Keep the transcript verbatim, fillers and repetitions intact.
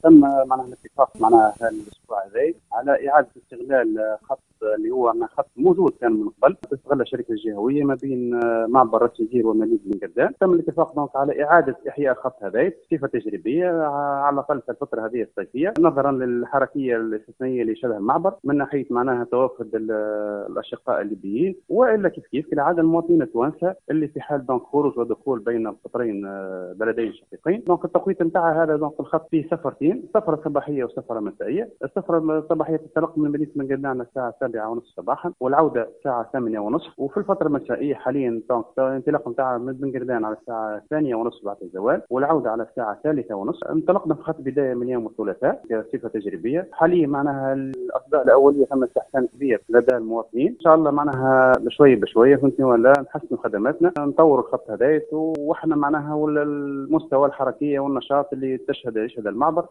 تم معناها الاتفاق معناها الاسبوع هذا على اعاده استغلال خط اللي هو خط موجود كان من قبل تستغل الشركه الجهويه ما بين معبر راس الجير ومدينه بن قردان. تم الاتفاق دونك على اعاده احياء الخط هذا بصفه تجريبيه على الاقل في الفتره هذه الصيفيه، نظرا للحركيه الاستثنائيه اللي شبه المعبر من ناحيه معناها توافد الاشقاء الليبيين، والا كيف كيف كالعاده المواطنين التوانسه اللي في حال دونك خروج ودخول بين القطرين بلدين شقيقين. دونك التوقيت نتاع هذا دونك الخط فيه سفرتين، سفره صباحيه وسفره مسائيه. السفره الصباحيه تنطلق من مدينه بن قردان الساعه سبعة ونصف صباحا والعوده الساعه ثمانية ونصف، وفي الفتره المسائيه حاليا دونك الانطلاق نتاع من بن قردان على الساعه الثانية ونصف بعد الزوال والعوده على الساعه الثالثة ونصف. انطلقنا في خط بدايه من يوم الثلاثاء بصفه تجريبيه. حاليا معناها الاصداء الاوليه ثم استحسان كبير لدى المواطنين، ان شاء الله معناها بشويه بشويه فهمتني ولا نحسنوا خدماتنا نطوروا الخط هذا، واحنا معناها المستوى الحركيه والنشاط اللي تشهد يشهد المعبر